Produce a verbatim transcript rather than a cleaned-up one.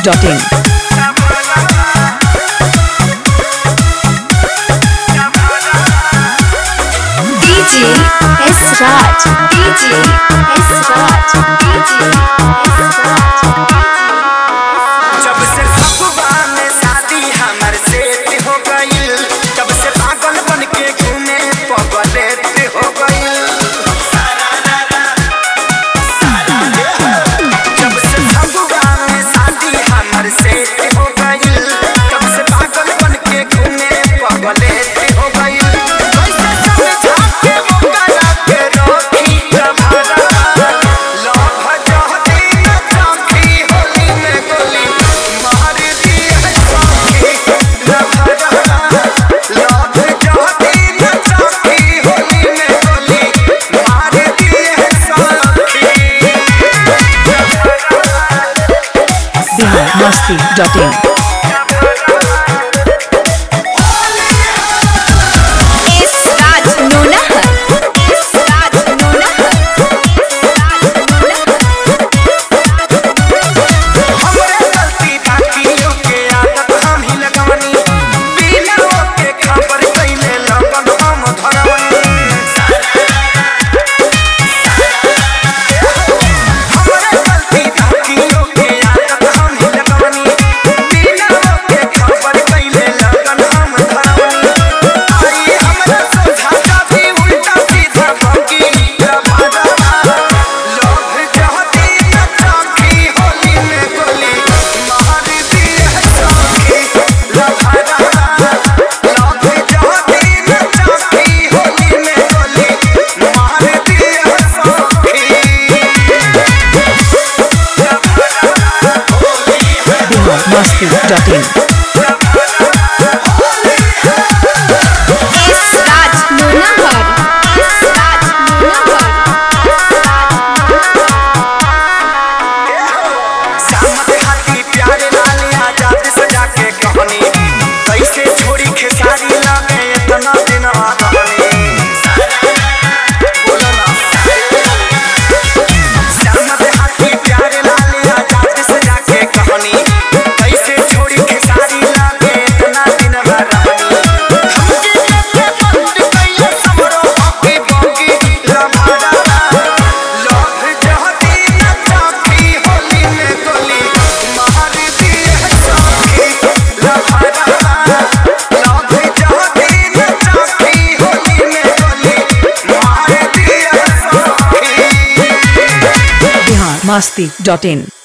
Dot in. DJ S Raj, DJ S Raj, DJ S Raj. जब से फगुआ में शादी हमर सेट हो गइल, तब से पागल बन के घूमे पगलेट हो गइल। जब से फगुआ में शादी हमर सेट हो गइल, तब से पागल बन के घूमे पगलेट हो गइल। Masti dot in. S Raj Nonhar, S Raj Nonhar, S Raj Nonhar. हमरे गलती बाकियों के आदत हम ही लगवनी, बिना ओके खबर कइले लगन हम धरवनी। हमरे गलती बाकियों के आदत हम ही लगवनी, बिना ओके खबर कइले लगन हम धरवनी। आई हमरा सोझा जाती उल्टा सीधा भौंकी लभादा, लोभ जहती न चाखी होली में गोली मार दिए सखी लभादा। लोभ जहती न चाखी होली में गोली मार दिए सखी Masti dot in. S Raj Nonhar, S Raj Nonhar, सामत हाथी प्यारे लाल आजाद सजा के कहानी, कैसे छोड़ी खेसारी लागे इतना दिन रहनी। बोला ना। सामत हाथी प्यारे लाल आजाद सजा के कहानी, कैसे छोड़ी खेसारी लागे इतना दिन रहनी। धमकी देके बंद कइले समरो हकी बंगी लभादा, लोभ जहती न चाखी होली में गोली मार दिए सखी लभादा। लोभ जहती न चाखी होली में गोली मार दिए सखी। बिहार मस्ती डॉट इन।